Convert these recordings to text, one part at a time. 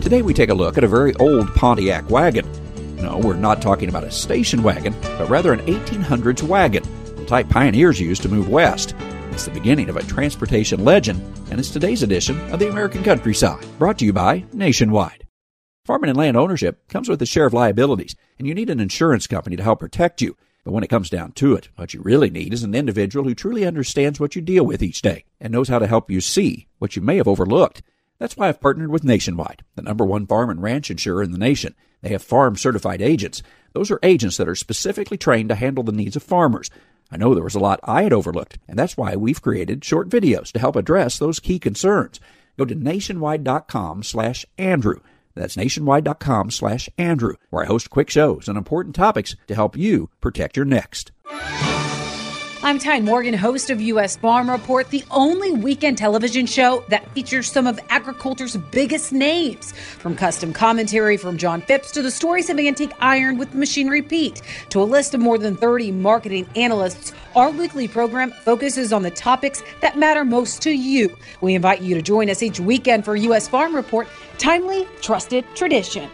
Today we take a look at a very old Pontiac wagon. No, we're not talking about a station wagon, but rather an 1800s wagon, the type pioneers used to move west. It's the beginning of a transportation legend, and it's today's edition of the American Countryside, brought to you by Nationwide. Farming and land ownership comes with a share of liabilities, and you need an insurance company to help protect you. But when it comes down to it, what you really need is an individual who truly understands what you deal with each day and knows how to help you see what you may have overlooked. That's why I've partnered with Nationwide, the #1 farm and ranch insurer in the nation. They have farm-certified agents. Those are agents that are specifically trained to handle the needs of farmers. I know there was a lot I had overlooked, and that's why we've created short videos to help address those key concerns. Go to nationwide.com/Andrew. That's nationwide.com/Andrew, where I host quick shows on important topics to help you protect your next. I'm Tyne Morgan, host of U.S. Farm Report, the only weekend television show that features some of agriculture's biggest names. From custom commentary from John Phipps to the stories of Antique Iron with Machinery Pete to a list of more than 30 marketing analysts, our weekly program focuses on the topics that matter most to you. We invite you to join us each weekend for U.S. Farm Report, timely, trusted tradition.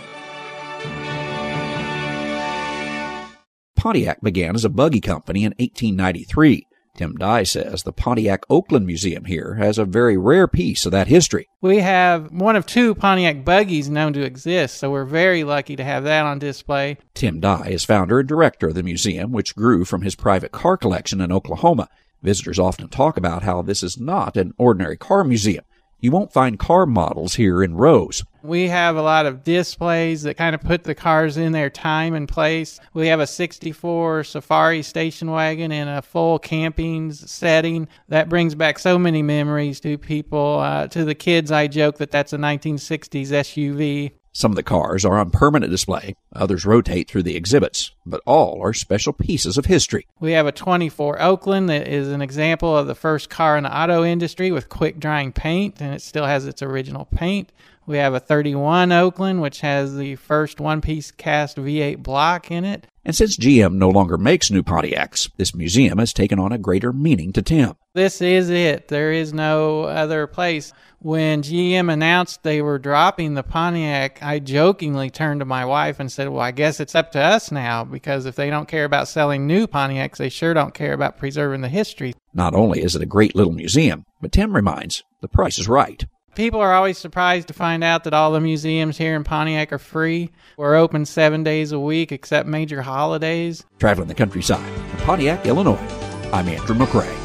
Pontiac began as a buggy company in 1893. Tim Dye says the Pontiac Oakland Museum here has a very rare piece of that history. We have one of 2 Pontiac buggies known to exist, so we're very lucky to have that on display. Tim Dye is founder and director of the museum, which grew from his private car collection in Oklahoma. Visitors often talk about how this is not an ordinary car museum. You won't find car models here in rows. We have a lot of displays that kind of put the cars in their time and place. We have a 64 Safari station wagon in a full camping setting. That brings back so many memories to people. To the kids, I joke that that's a 1960s SUV. Some of the cars are on permanent display. Others rotate through the exhibits, but all are special pieces of history. We have a 24 Oakland that is an example of the first car in the auto industry with quick-drying paint, and it still has its original paint. We have a 31 Oakland, which has the first one-piece cast V8 block in it. And since GM no longer makes new Pontiacs, this museum has taken on a greater meaning to Tim. This is it. There is no other place. When GM announced they were dropping the Pontiac, I jokingly turned to my wife and said, well, I guess it's up to us now, because if they don't care about selling new Pontiacs, they sure don't care about preserving the history. Not only is it a great little museum, but Tim reminds the price is right. People are always surprised to find out that all the museums here in Pontiac are free. We're open 7 days a week except major holidays. Traveling the countryside in Pontiac, Illinois, I'm Andrew McRae.